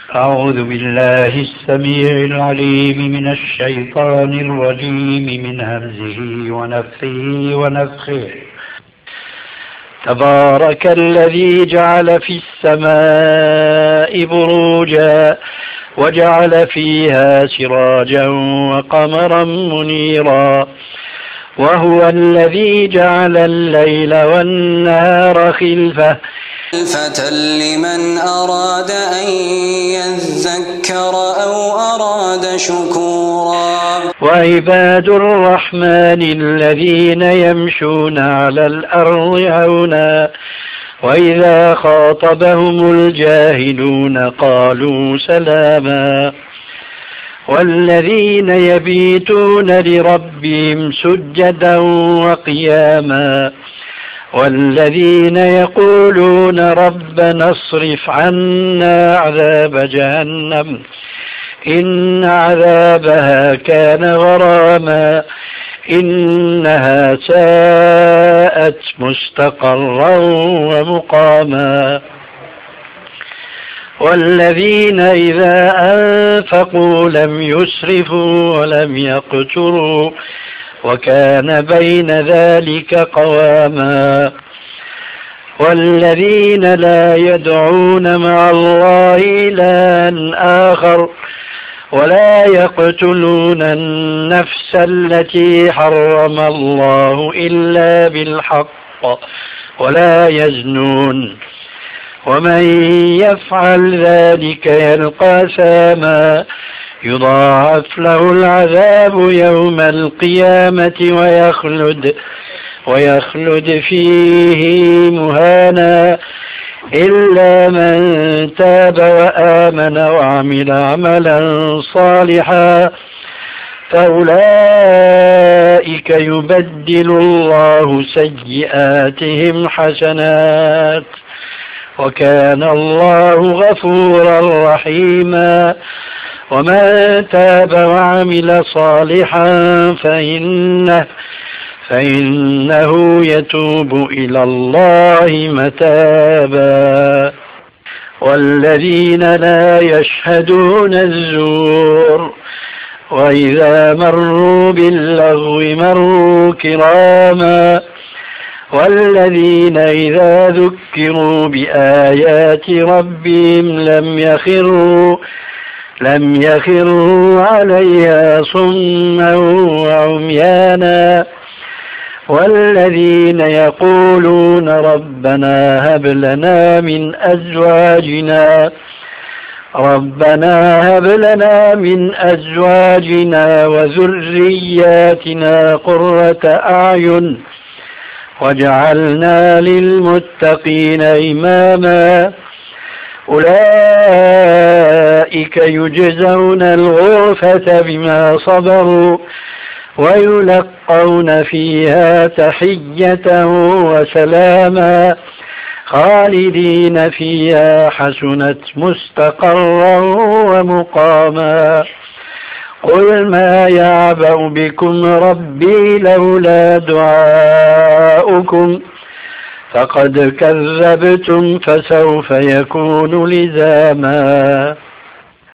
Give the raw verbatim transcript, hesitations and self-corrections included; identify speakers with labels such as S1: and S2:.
S1: أعوذ بالله السميع العليم من الشيطان الرجيم من همزه ونفثه ونفخه. تبارك الذي جعل في السماء بروجا وجعل فيها سراجا وقمرا منيرا وهو الذي جعل الليل والنهار خلفة
S2: لمن أراد أن يذكر أو أراد شكورا.
S1: وعباد الرحمن الذين يمشون على الأرض هونا وإذا خاطبهم الجاهلون قالوا سلاما والذين يبيتون لربهم سجدا وقياما والذين يقولون ربنا اصرف عنا عذاب جهنم إن عذابها كان غراما إنها ساءت مستقرا ومقاما. والذين إذا أنفقوا لم يسرفوا ولم يقتروا وكان بين ذلك قواما. والذين لا يدعون مع الله إلها آخر ولا يقتلون النفس التي حرم الله إلا بالحق ولا يزنون ومن يفعل ذلك يلقى أثاما يضاعف له العذاب يوم القيامة ويخلد ويخلد فيه مهانا إلا من تاب وآمن وعمل عملا صالحا فأولئك يبدل الله سيئاتهم حسنات وكان الله غفورا رحيما. ومن تاب وعمل صالحا فإنه, فإنه يتوب إلى الله متابا. والذين لا يشهدون الزور وإذا مروا باللغو مروا كراما والذين إذا ذكروا بآيات ربهم لم يخروا لم يخروا عليها صما وعميانا. والذين يقولون ربنا هب لنا من أزواجنا ربنا هب لنا من أزواجنا وذرياتنا قرة أعين واجعلنا للمتقين إماما. أولئك يجزون الغرفة بما صبروا ويلقون فيها تحية وسلاما خالدين فيها حسنت مستقرا ومقاما. قل ما يعبأ بكم ربي لولا دعاؤكم فقد كذبتم فسوف يكون لزاما.